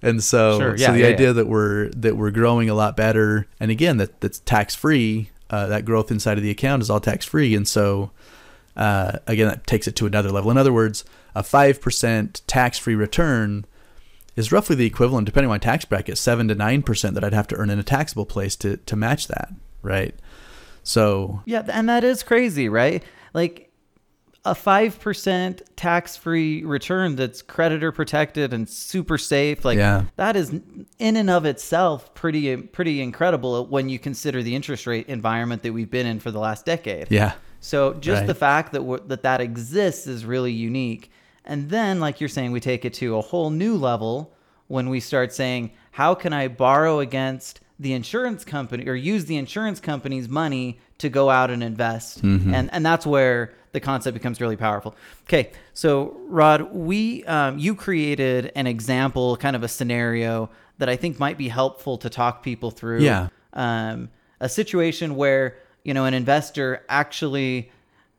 And so, Sure, so yeah, the yeah, idea that we're growing a lot better, and again that's tax free. That growth inside of the account is all tax free, and so again that takes it to another level. In other words, a 5% tax free return is roughly the equivalent, depending on my tax bracket, 7 to 9% that I'd have to earn in a taxable place to match that, right? So Yeah, and that is crazy, right? Like a 5% tax-free return that's creditor protected and super safe, like that is in and of itself pretty incredible when you consider the interest rate environment that we've been in for the last decade. Yeah. So just the fact that that exists is really unique. And then, like you're saying, we take it to a whole new level when we start saying, how can I borrow against the insurance company or use the insurance company's money to go out and invest? And that's where the concept becomes really powerful. Okay, so Rod, you created an example, kind of a scenario that I think might be helpful to talk people through. Yeah. A situation where, an investor actually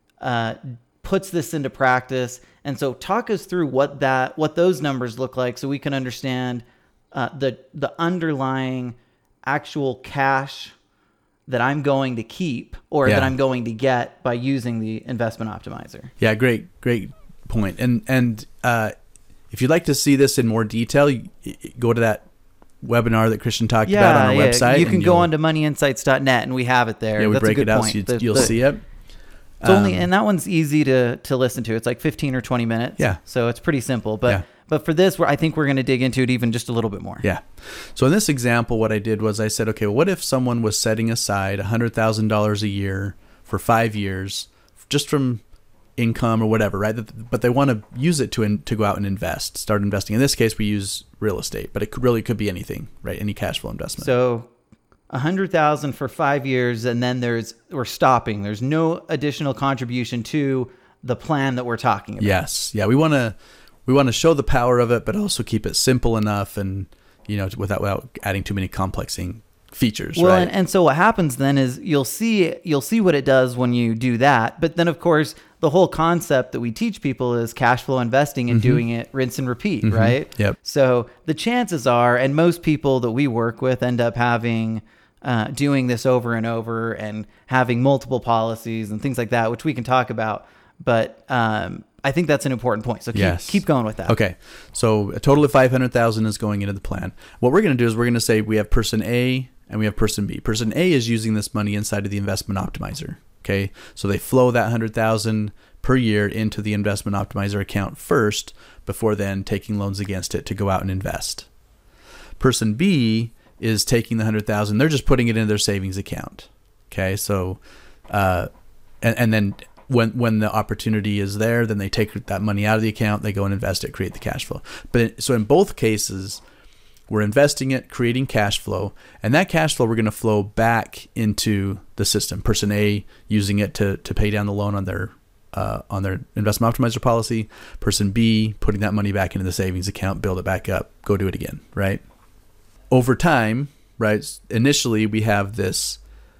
puts this into practice. And so talk us through what those numbers look like so we can understand the underlying actual cash that I'm going to keep or that I'm going to get by using the investment optimizer. Yeah, great point. And if you'd like to see this in more detail, go to that webinar that Christian talked about on our website. You can go on to moneyinsights.net and we have it there. Yeah, we That's break a good it out point. so you'll see it. It's only, and that one's easy to listen to. It's like 15 or 20 minutes. Yeah. So it's pretty simple. But for this, I think we're going to dig into it even just a little bit more. Yeah. So in this example, what I did was I said, okay, well, what if someone was setting aside $100,000 a year for 5 years, just from income or whatever, right? But they want to use it to go out and invest, start investing. In this case, we use real estate, but it really could be anything, right? Any cash flow investment. So $100,000 for 5 years, and then we're stopping. There's no additional contribution to the plan that we're talking about. Yes. Yeah. We want to show the power of it, but also keep it simple enough and, without adding too many complexing features. Well, right? and so what happens then is you'll see what it does when you do that. But then, of course, the whole concept that we teach people is cash flow investing and doing it rinse and repeat, right? Yep. So the chances are, and most people that we work with end up having doing this over and over and having multiple policies and things like that, which we can talk about. But I think that's an important point. So keep going with that. Okay. So a total of $500,000 is going into the plan. What we're going to do is we're going to say we have person A and we have person B. Person A is using this money inside of the investment optimizer. Okay. So they flow that $100,000 per year into the investment optimizer account first before then taking loans against it to go out and invest. Person B is taking the $100,000. They're just putting it into their savings account. Okay. So, and then when the opportunity is there, then they take that money out of the account, they go and invest it, create the cash flow. So in both cases, we're investing it, creating cash flow, and that cash flow we're going to flow back into the system. Person A using it to pay down the loan on their investment optimizer policy. Person B putting that money back into the savings account, build it back up, go do it again, right? Over time, right? Initially, we have this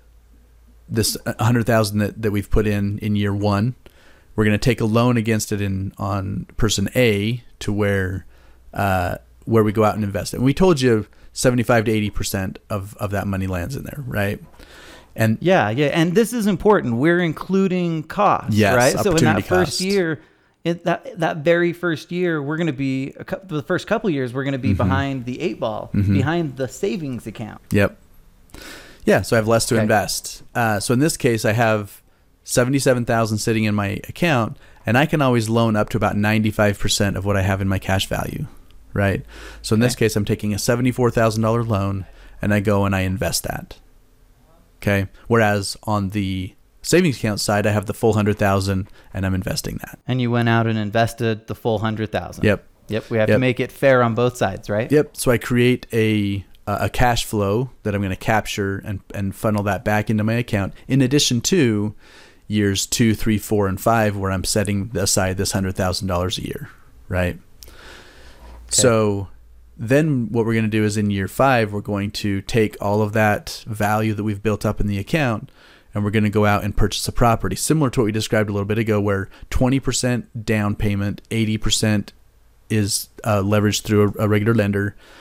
$100,000 that we've put in year one. We're going to take a loan against it on person A to where we go out and invest it. And we told you 75 to 80% of that money lands in there, right? And and this is important. We're including costs, right? So in that first year, that very first year, we're going to be the first couple of years, we're going to be behind the 8 ball, behind the savings account. Yep. Yeah, so I have less to invest. So in this case, I have $77,000 sitting in my account, and I can always loan up to about 95% of what I have in my cash value, right? So in this case, I'm taking a $74,000 loan, and I go and I invest that. Okay. Whereas on the savings account side, I have the full $100,000, and I'm investing that. And you went out and invested the full $100,000. Yep. We have to make it fair on both sides, right? Yep. So I create a cash flow that I'm going to capture and funnel that back into my account, in addition to years 2, 3, 4, and 5, where I'm setting aside this $100,000 a year, right? Okay. So then what we're going to do is in year 5, we're going to take all of that value that we've built up in the account, and we're going to go out and purchase a property, similar to what we described a little bit ago, where 20% down payment, 80% is leveraged through a regular lender.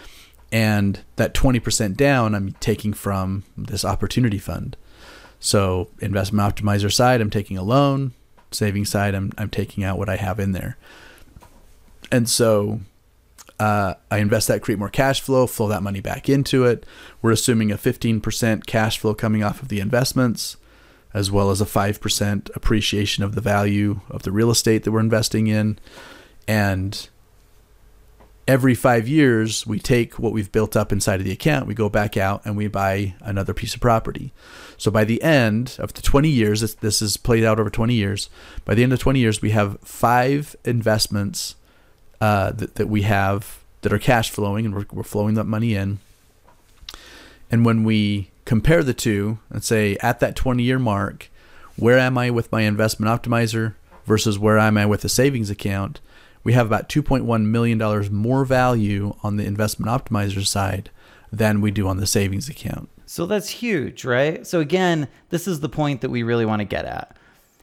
And that 20% down, I'm taking from this opportunity fund. So investment optimizer side, I'm taking a loan. Savings side, I'm taking out what I have in there. And so I invest that, create more cash flow that money back into it. We're assuming a 15% cash flow coming off of the investments, as well as a 5% appreciation of the value of the real estate that we're investing in. And every 5 years, we take what we've built up inside of the account, we go back out and we buy another piece of property. So by the end of the 20 years, this is played out over 20 years. By the end of 20 years, we have 5 investments that we have that are cash flowing, and we're flowing that money in. And when we compare the two and say, at that 20-year mark, where am I with my investment optimizer versus where am I with the savings account, we have about $2.1 million more value on the investment optimizer side than we do on the savings account. So that's huge, right? So again, this is the point that we really want to get at.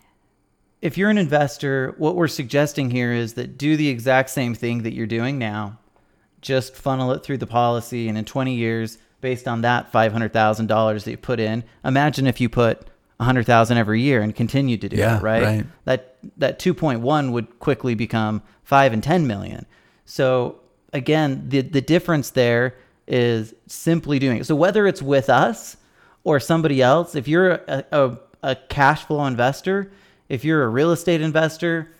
If you're an investor, what we're suggesting here is that do the exact same thing that you're doing now, just funnel it through the policy, and in 20 years, based on that $500,000 that you put in, imagine if you put $100,000 every year and continued to do it, right? That 2.1 would quickly become 5 and 10 million. So again, the difference there is simply doing it. So whether it's with us or somebody else, if you're a cash flow investor, if you're a real estate investor,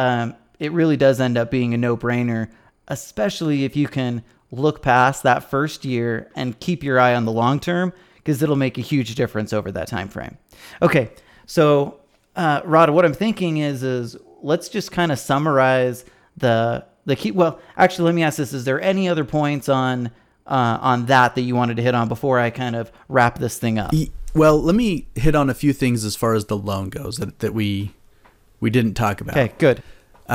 it really does end up being a no-brainer, especially if you can look past that first year and keep your eye on the long term, because it'll make a huge difference over that time frame. Okay, so Rod, what I'm thinking is let's just kind of summarize the key. Well, actually, let me ask this: is there any other points on that you wanted to hit on before I kind of wrap this thing up? Well, let me hit on a few things as far as the loan goes that we didn't talk about. Okay, good.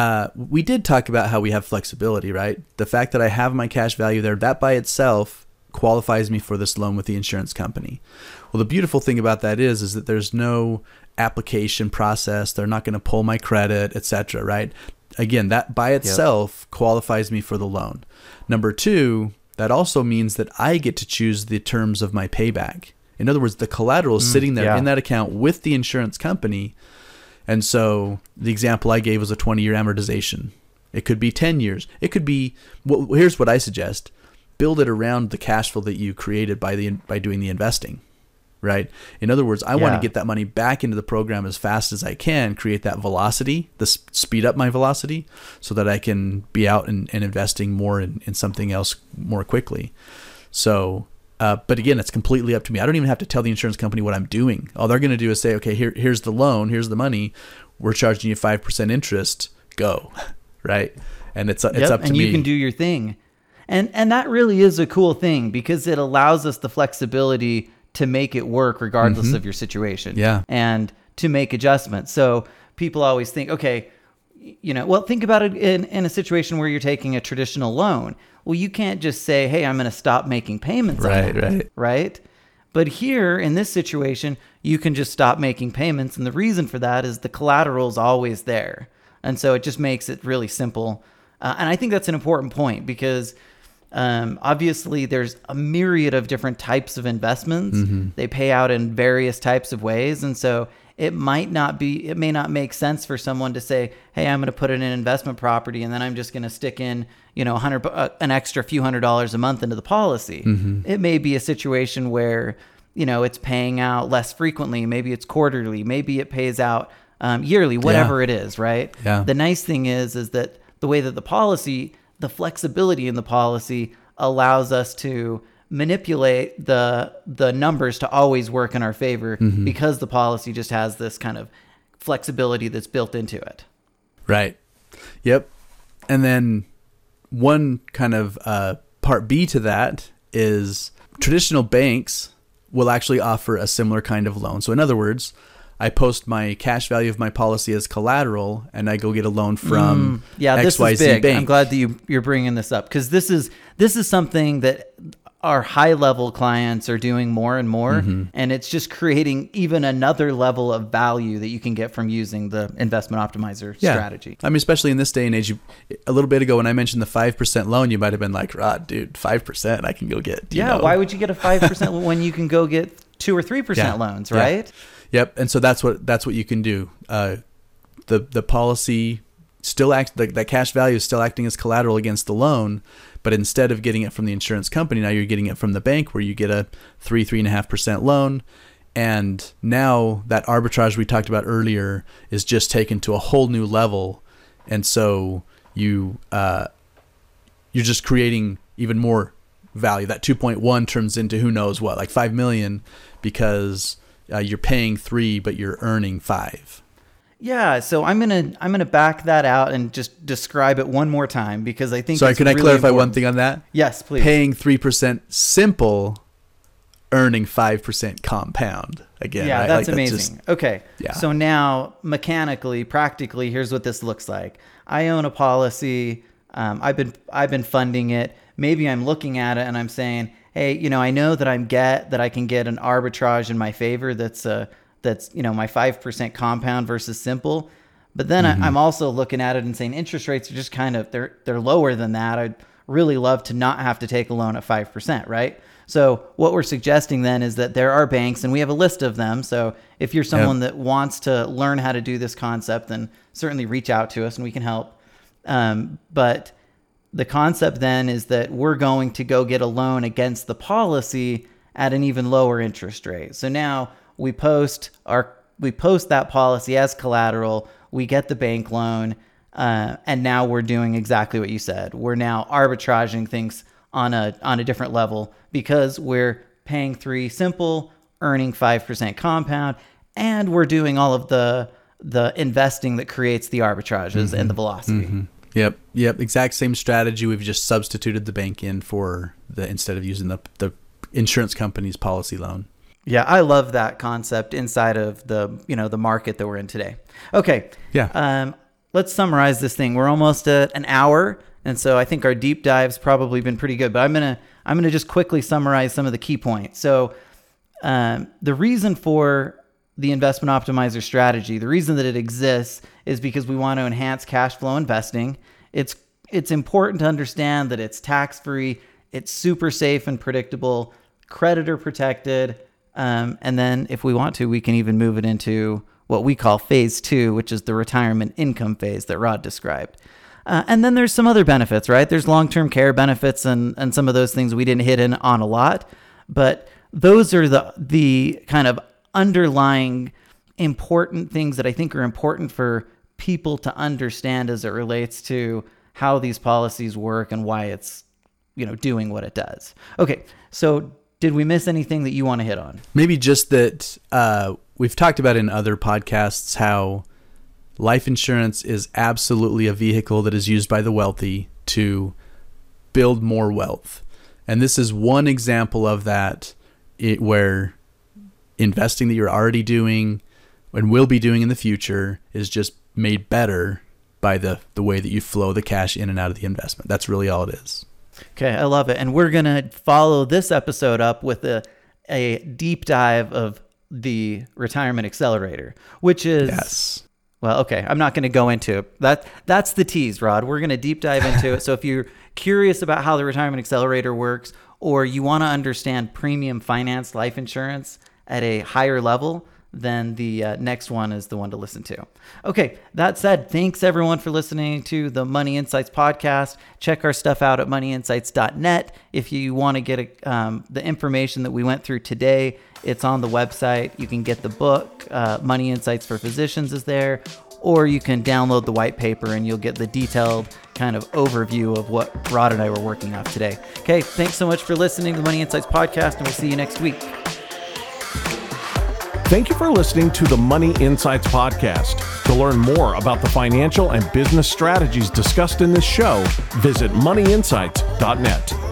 We did talk about how we have flexibility, right? The fact that I have my cash value there, that by itself qualifies me for this loan with the insurance company. Well, the beautiful thing about that is that there's no application process. They're not going to pull my credit, etc., right? Again, that by itself qualifies me for the loan. Number two, that also means that I get to choose the terms of my payback. In other words, the collateral is sitting there in that account with the insurance company. And so the example I gave was a 20-year amortization. It could be 10 years. It could be, well, here's what I suggest. Build it around the cash flow that you created by doing the investing, right? In other words, I want to get that money back into the program as fast as I can, create that velocity, speed up my velocity so that I can be out and investing more in something else more quickly. So, but again, it's completely up to me. I don't even have to tell the insurance company what I'm doing. All they're going to do is say, okay, here's the loan, here's the money. We're charging you 5% interest. Go, right? And it's up to me. And you can do your thing. And that really is a cool thing because it allows us the flexibility to make it work regardless of your situation. Yeah. And to make adjustments. So people always think, okay, think about it in a situation where you're taking a traditional loan. Well, you can't just say, hey, I'm going to stop making payments on it, right? But here in this situation, you can just stop making payments. And the reason for that is the collateral is always there. And so it just makes it really simple. And I think that's an important point because obviously there's a myriad of different types of investments. They pay out in various types of ways. And so it may not make sense for someone to say, hey, I'm going to put in an investment property and then I'm just going to stick in, an extra few $100s a month into the policy. It may be a situation where, it's paying out less frequently. Maybe it's quarterly. Maybe it pays out yearly, whatever it is, right? Yeah. The nice thing is that the way that the flexibility in the policy allows us to manipulate the numbers to always work in our favor because the policy just has this kind of flexibility that's built into it. Right. Yep. And then one kind of part B to that is traditional banks will actually offer a similar kind of loan. So in other words, I post my cash value of my policy as collateral, and I go get a loan from this XYZ is big. Bank. I'm glad that you're bringing this up because this is something that our high level clients are doing more and more, and it's just creating even another level of value that you can get from using the investment optimizer strategy. I mean, especially in this day and age, a little bit ago when I mentioned the 5% loan, you might have been like, Rod, dude, 5% I can go get. Why would you get a 5% when you can go get 2 or 3% loans, right? Yep. And so that's what you can do. The policy still acts, that cash value is still acting as collateral against the loan, but instead of getting it from the insurance company, now you're getting it from the bank, where you get a 3.5% loan. And now that arbitrage we talked about earlier is just taken to a whole new level. And so you're just creating even more value. That 2.1 turns into who knows what, like 5 million, because you're paying 3, but you're earning 5. Yeah, so I'm gonna back that out and just describe it one more time, because I think. Sorry, can I clarify important. one thing on that? Yes, please. Paying 3% simple, earning 5% compound. Again, yeah, right? that's amazing. Okay, Yeah. So now mechanically, practically, here's what this looks like. I own a policy. I've been funding it. Maybe I'm looking at it and I'm saying, hey, I know that I can get an arbitrage in my favor. That's my 5% compound versus simple. But then I'm also looking at it and saying interest rates are just kind of, they're lower than that. I'd really love to not have to take a loan at 5%, right? So what we're suggesting then is that there are banks, and we have a list of them. So if you're someone that wants to learn how to do this concept, then certainly reach out to us and we can help. But the concept then is that we're going to go get a loan against the policy at an even lower interest rate. So now we post that policy as collateral, we get the bank loan, and now we're doing exactly what you said. We're now arbitraging things on a different level, because we're paying 3 simple, earning 5% compound, and we're doing all of the investing that creates the arbitrages and the velocity. Yep. Exact same strategy. We've just substituted the bank in for instead of using the insurance company's policy loan. Yeah, I love that concept inside of the market that we're in today. Okay. Yeah. Let's summarize this thing. We're almost at an hour, and so I think our deep dive's probably been pretty good. But I'm gonna just quickly summarize some of the key points. So the reason for the investment optimizer strategy, the reason that it exists, is because we want to enhance cash flow investing. It's important to understand that it's tax-free, it's super safe and predictable, creditor protected. And then if we want to, we can even move it into what we call phase 2, which is the retirement income phase that Rod described. And then there's some other benefits, right? There's long-term care benefits and some of those things we didn't hit in on a lot, but those are the kind of underlying important things that I think are important for people to understand as it relates to how these policies work and why it's, doing what it does. Okay. So did we miss anything that you want to hit on? Maybe just that we've talked about in other podcasts how life insurance is absolutely a vehicle that is used by the wealthy to build more wealth. And this is one example of that, where investing that you're already doing and will be doing in the future is just made better by the way that you flow the cash in and out of the investment. That's really all it is. Okay, I love it. And we're going to follow this episode up with a deep dive of the Retirement Accelerator, which is... Yes. Well, okay, I'm not going to go into it. That's the tease, Rod. We're going to deep dive into it. So if you're curious about how the Retirement Accelerator works, or you want to understand premium finance life insurance at a higher level, then the next one is the one to listen to. Okay, that said, thanks everyone for listening to the Money Insights podcast. Check our stuff out at moneyinsights.net. If you want to get the information that we went through today, it's on the website. You can get the book, Money Insights for Physicians is there, or you can download the white paper and you'll get the detailed kind of overview of what Rod and I were working off today. Okay, thanks so much for listening to the Money Insights podcast, and we'll see you next week. Thank you for listening to the Money Insights podcast. To learn more about the financial and business strategies discussed in this show, visit moneyinsights.net.